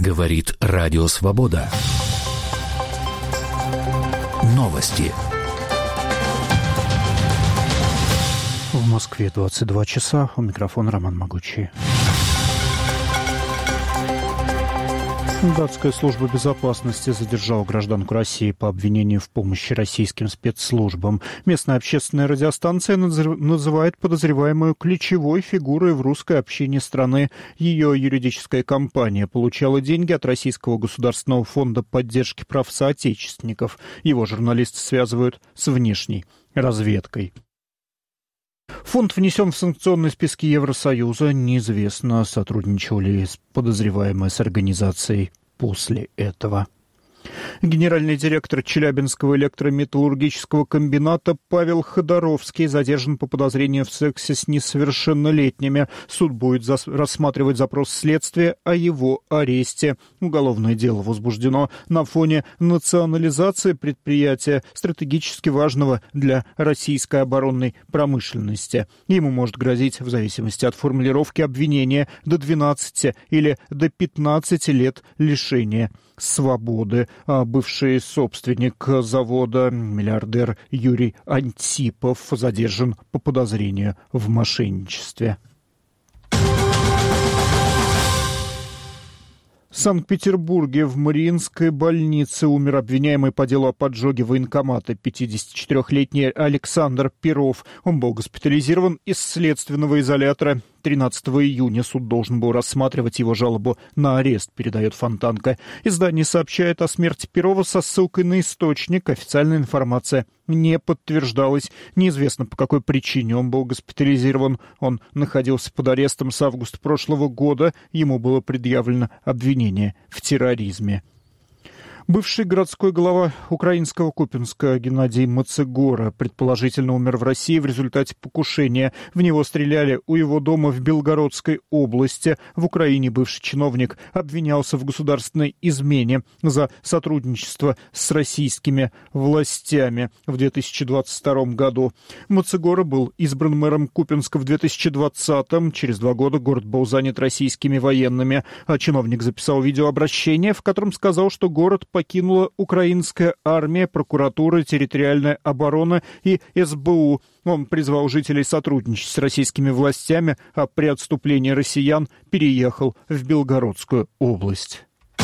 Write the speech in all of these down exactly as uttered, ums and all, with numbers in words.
Говорит Радио Свобода. Новости. В Москве двадцать два часа. У микрофона Роман Могучий. Датская служба безопасности задержала гражданку России по обвинению в помощи российским спецслужбам. Местная общественная радиостанция называет подозреваемую ключевой фигурой в русской общине страны. Ее юридическая компания получала деньги от Российского государственного фонда поддержки прав соотечественников. Его журналисты связывают с внешней разведкой. Фонд внесен в санкционные списки Евросоюза. Неизвестно, сотрудничал ли подозреваемый с организацией после этого. Генеральный директор Челябинского электрометаллургического комбината Павел Ходоровский задержан по подозрению в сексе с несовершеннолетними. Суд будет зас- рассматривать запрос следствия о его аресте. Уголовное дело возбуждено на фоне национализации предприятия, стратегически важного для российской оборонной промышленности. Ему может грозить, в зависимости от формулировки обвинения, до двенадцати или до пятнадцати лет лишения свободы. А бывший собственник завода, миллиардер Юрий Антипов, задержан по подозрению в мошенничестве. В Санкт-Петербурге в Мариинской больнице умер обвиняемый по делу о поджоге военкомата пятидесятичетырёхлетний Александр Перов. Он был госпитализирован из следственного изолятора. тринадцатого июня суд должен был рассматривать его жалобу на арест, передает Фонтанка. Издание сообщает о смерти Перова со ссылкой на источник. Официальная информация не подтверждалась. Неизвестно, по какой причине он был госпитализирован. Он находился под арестом с августа прошлого года. Ему было предъявлено обвинение в терроризме. Бывший городской глава украинского Купянска Геннадий Мацегора предположительно умер в России в результате покушения. В него стреляли у его дома в Белгородской области. В Украине бывший чиновник обвинялся в государственной измене за сотрудничество с российскими властями в две тысячи двадцать втором году. Мацегора был избран мэром Купянска в две тысячи двадцатом. Через два года город был занят российскими военными. А чиновник записал видеообращение, в котором сказал, что город покинула украинская армия, прокуратура, территориальная оборона и эс бэ у. Он призвал жителей сотрудничать с российскими властями, а при отступлении россиян переехал в Белгородскую область.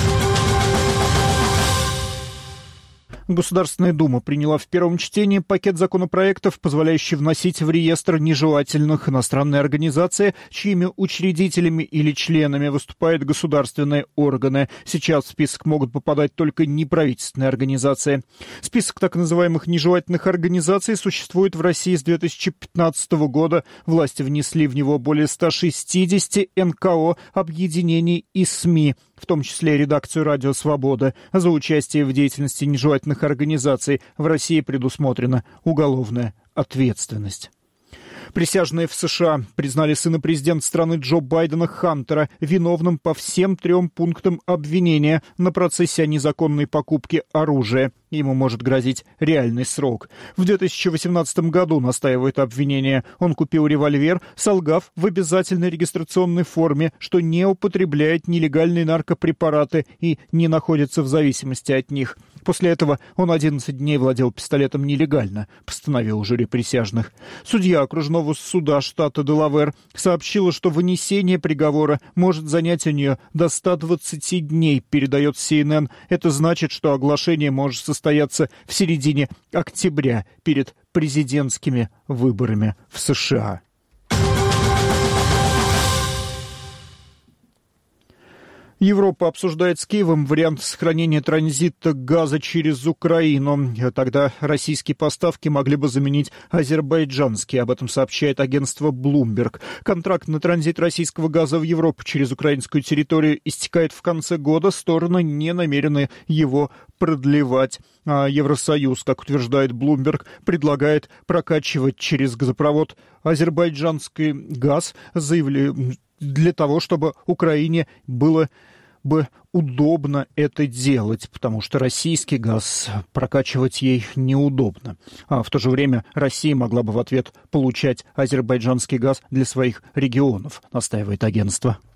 Государственная Дума приняла в первом чтении пакет законопроектов, позволяющий вносить в реестр нежелательных иностранные организации, чьими учредителями или членами выступают государственные органы. Сейчас в список могут попадать только неправительственные организации. Список так называемых нежелательных организаций существует в России с две тысячи пятнадцатого года. Власти внесли в него более ста шестидесяти эн ка о, объединений и СМИ, в том числе редакцию «Радио Свобода». За участие в деятельности нежелательных организаций в России предусмотрена уголовная ответственность. Присяжные в США признали сына президента страны Джо Байдена Хантера виновным по всем трем пунктам обвинения на процессе о незаконной покупке оружия. Ему может грозить реальный срок. В две тысячи восемнадцатом году, настаивает обвинение, он купил револьвер, солгав в обязательной регистрационной форме, что не употребляет нелегальные наркопрепараты и не находится в зависимости от них. После этого он одиннадцать дней владел пистолетом нелегально, постановил жюри присяжных. Судья окружного суда штата Делавэр сообщила, что вынесение приговора может занять у нее до ста двадцати дней, передает си эн эн. Это значит, что оглашение может состояться в середине октября перед президентскими выборами в США. Европа обсуждает с Киевом вариант сохранения транзита газа через Украину. Тогда российские поставки могли бы заменить азербайджанские. Об этом сообщает агентство Bloomberg. Контракт на транзит российского газа в Европу через украинскую территорию истекает в конце года. Стороны не намерены его продлевать. А Евросоюз, как утверждает Bloomberg, предлагает прокачивать через газопровод азербайджанский газ, заявили, для того, чтобы Украине было бы удобно это делать, потому что российский газ прокачивать ей неудобно. А в то же время Россия могла бы в ответ получать азербайджанский газ для своих регионов, настаивает агентство.